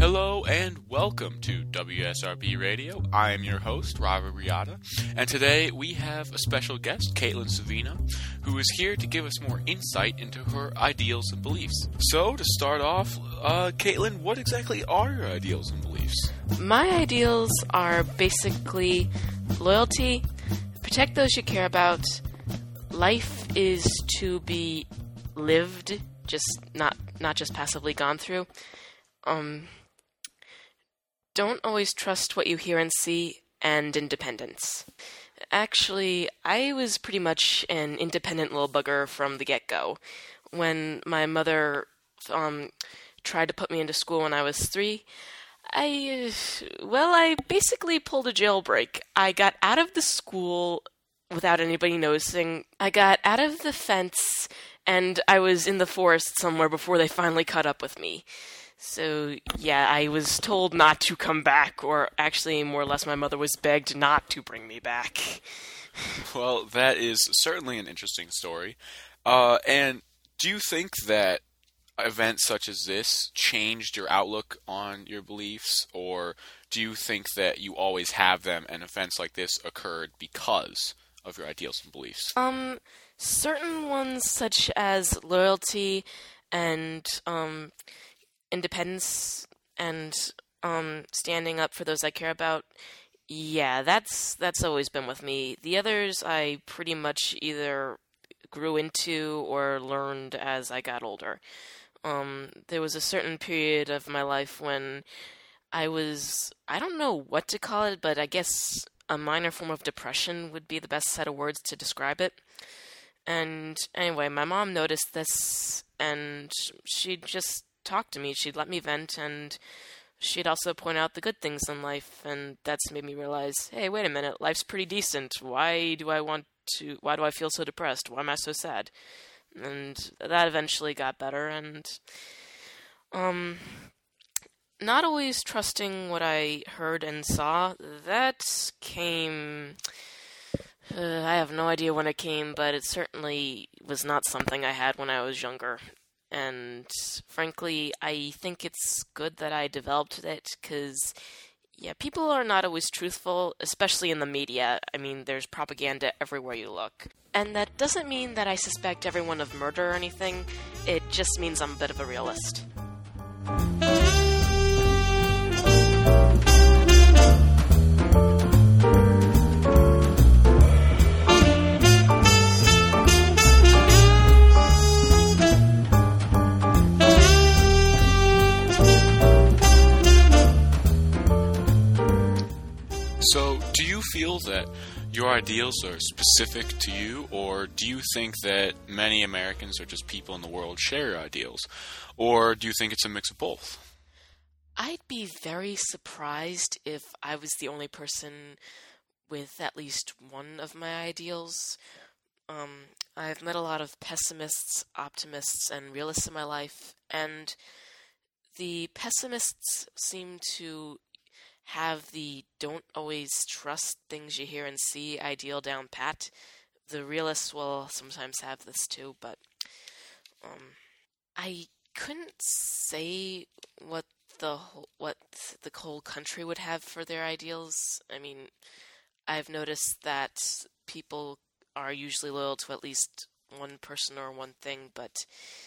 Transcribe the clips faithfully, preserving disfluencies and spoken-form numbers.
Hello and welcome to W S R B Radio. I am your host, Robert Riata, and today we have a special guest, Caitlin Savina, who is here to give us more insight into her ideals and beliefs. So, to start off, uh, Caitlin, what exactly are your ideals and beliefs? My ideals are basically loyalty, protect those you care about, life is to be lived, just not not just passively gone through. Um, don't always trust what you hear and see, and independence. Actually, I was pretty much an independent little bugger from the get-go. When my mother um, tried to put me into school when I was three, I, well, I basically pulled a jailbreak. I got out of the school without anybody noticing. I got out of the fence, and I was in the forest somewhere before they finally caught up with me. So, yeah, I was told not to come back, or actually, more or less, my mother was begged not to bring me back. Well, that is certainly an interesting story. Uh, and do you think that events such as this changed your outlook on your beliefs, or do you think that you always have them and events like this occurred because of your ideals and beliefs? Um, certain ones such as loyalty and, um... independence and um, standing up for those I care about, yeah, that's that's always been with me. The others I pretty much either grew into or learned as I got older. Um, there was a certain period of my life when I was, I don't know what to call it, but I guess a minor form of depression would be the best set of words to describe it. And anyway, my mom noticed this, and she just talk to me. She'd let me vent, and she'd also point out the good things in life, and that's made me realize, hey, wait a minute, life's pretty decent. Why do I want to, why do I feel so depressed? Why am I so sad? And that eventually got better, and um, not always trusting what I heard and saw, that came, uh, I have no idea when it came, but it certainly was not something I had when I was younger. And frankly, I think it's good that I developed it because, yeah, people are not always truthful, especially in the media. I mean, there's propaganda everywhere you look. And that doesn't mean that I suspect everyone of murder or anything. It just means I'm a bit of a realist. So, do you feel that your ideals are specific to you, or do you think that many Americans or just people in the world share your ideals? Or do you think it's a mix of both? I'd be very surprised if I was the only person with at least one of my ideals. Um, I've met a lot of pessimists, optimists, and realists in my life, and the pessimists seem to have the don't always trust things you hear and see ideal down pat. The realists will sometimes have this too, but um, I couldn't say what the whole, what the whole country would have for their ideals. I mean, I've noticed that people are usually loyal to at least one person or one thing, but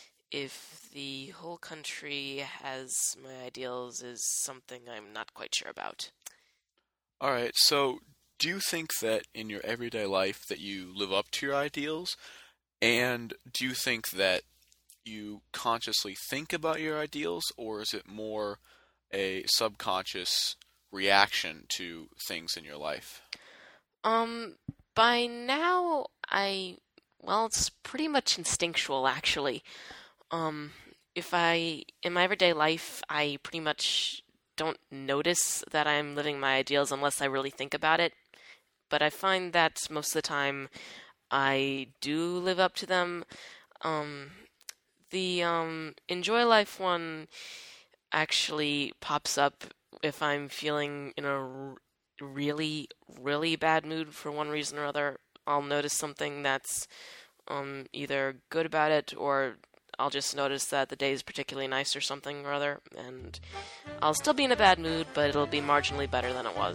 if the whole country has my ideals is something I'm not quite sure about. All right, so do you think that in your everyday life that you live up to your ideals? And do you think that you consciously think about your ideals, or is it more a subconscious reaction to things in your life? Um, by now, I, well, it's pretty much instinctual, actually. Um, if I, in my everyday life, I pretty much don't notice that I'm living my ideals unless I really think about it. But I find that most of the time I do live up to them. Um, the, um, enjoy life one actually pops up if I'm feeling in a really, really bad mood for one reason or other. I'll notice something that's, um, either good about it or I'll just notice that the day is particularly nice or something or other, and I'll still be in a bad mood, but it'll be marginally better than it was.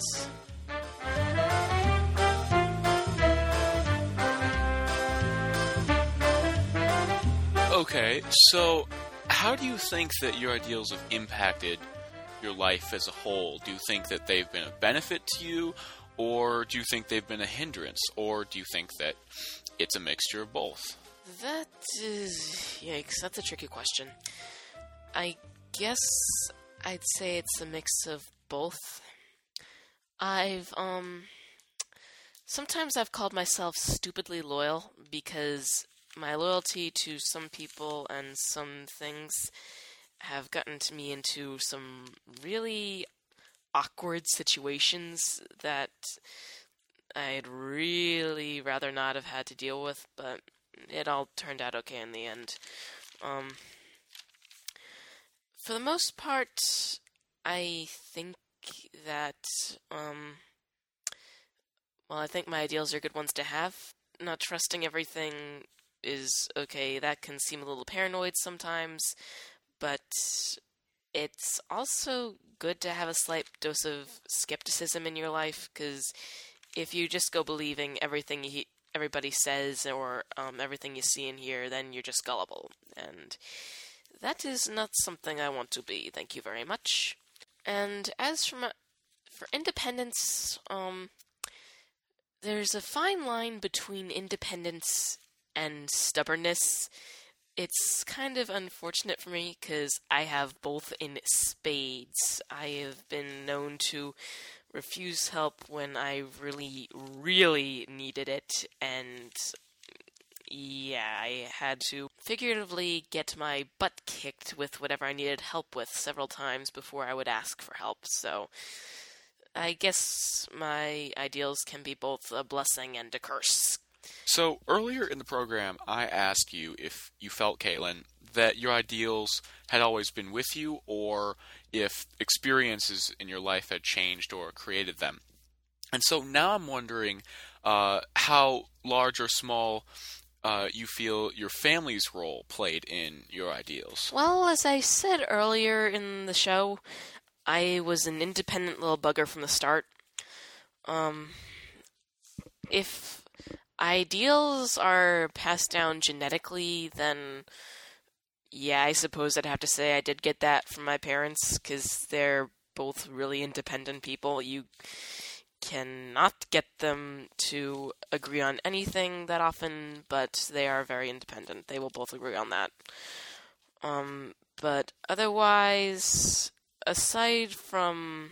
Okay, so how do you think that your ideals have impacted your life as a whole? Do you think that they've been a benefit to you, or do you think they've been a hindrance, or do you think that it's a mixture of both? That is... yikes, that's a tricky question. I guess I'd say it's a mix of both. I've, um... sometimes I've called myself stupidly loyal because my loyalty to some people and some things have gotten to me into some really awkward situations that I'd really rather not have had to deal with, but it all turned out okay in the end. Um, for the most part, I think that, um, well, I think my ideals are good ones to have. Not trusting everything is okay. That can seem a little paranoid sometimes, but it's also good to have a slight dose of skepticism in your life, because if you just go believing everything you, everybody says or um, everything you see and hear, then you're just gullible, and that is not something I want to be. Thank you very much. And as for my, for independence, um, there's a fine line between independence and stubbornness. It's kind of unfortunate for me because I have both in spades. I have been known to refuse help when I really, really needed it, and yeah, I had to figuratively get my butt kicked with whatever I needed help with several times before I would ask for help. So I guess my ideals can be both a blessing and a curse. So, earlier in the program, I asked you if you felt, Caitlin, that your ideals had always been with you, or if experiences in your life had changed or created them. And so now I'm wondering uh, how large or small uh, you feel your family's role played in your ideals. Well, as I said earlier in the show, I was an independent little bugger from the start. Um, if ideals are passed down genetically, then yeah, I suppose I'd have to say I did get that from my parents, because they're both really independent people. You cannot get them to agree on anything that often, but they are very independent. They will both agree on that. Um, but otherwise, aside from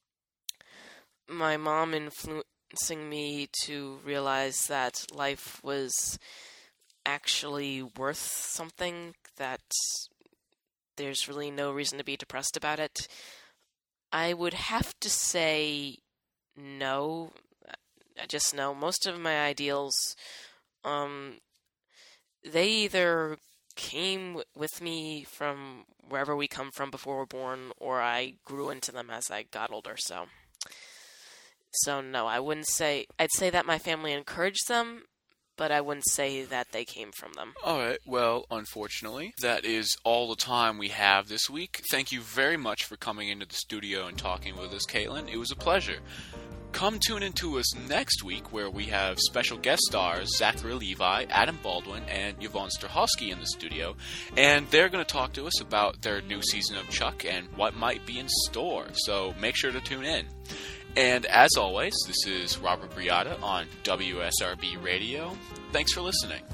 my mom influencing me to realize that life was actually worth something, that there's really no reason to be depressed about it, I would have to say no. I just know most of my ideals, um, they either came with me from wherever we come from before we're born, or I grew into them as I got older, so... So no, I wouldn't say... I'd say that my family encouraged them, but I wouldn't say that they came from them. All right, well, unfortunately, that is all the time we have this week. Thank you very much for coming into the studio and talking with us, Caitlin. It was a pleasure. Come tune in to us next week, where we have special guest stars Zachary Levi, Adam Baldwin, and Yvonne Strahovski in the studio, and they're going to talk to us about their new season of Chuck and what might be in store, so make sure to tune in. And as always, this is Robert Briata on W S R B Radio. Thanks for listening.